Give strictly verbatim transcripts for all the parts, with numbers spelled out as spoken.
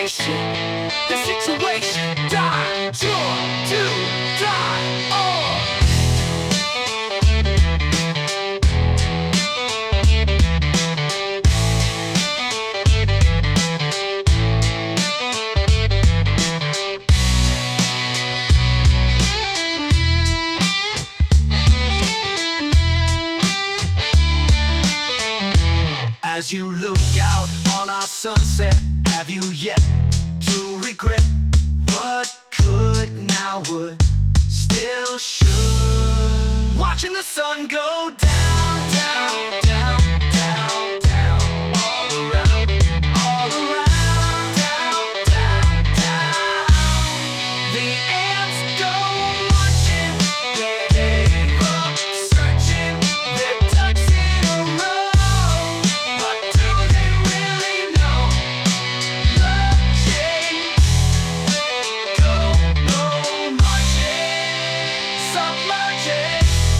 situation, the situation, die, sure to die, oh. As you look out on our sunset, have you yet to regret what could, now would, still should? Watching the sun go down, down, down, down, down, all around, all around, down, down, down. The ants go marching, they gave up searching, their ducks in a row. But do they really know? Lurching, go, go marching, submerging.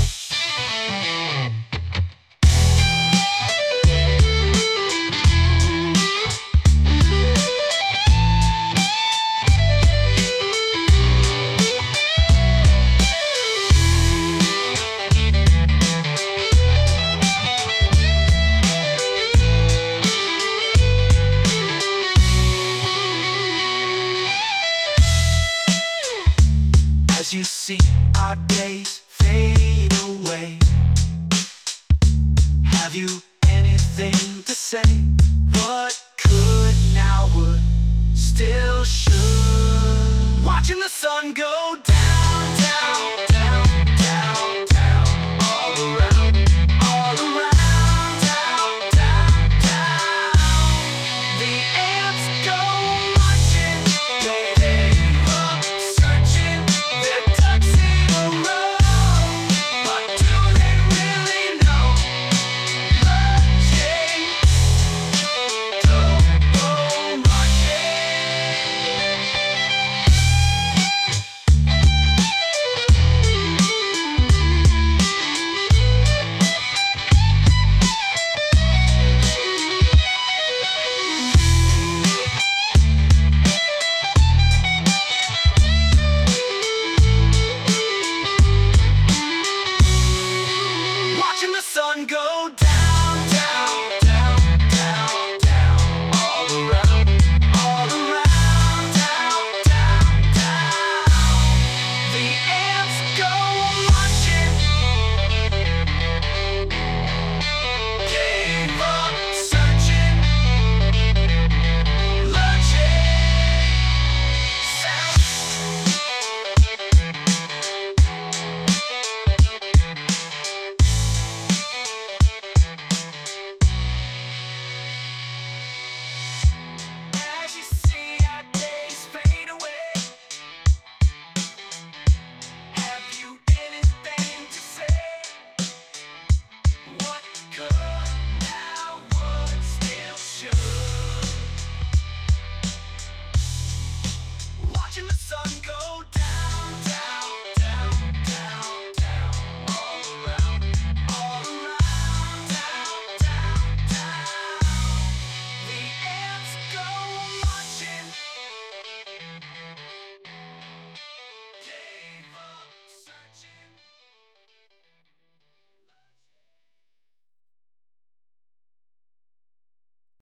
As you see our days fade away, have you anything to say? What could, now would, still should? Watching the sun go down.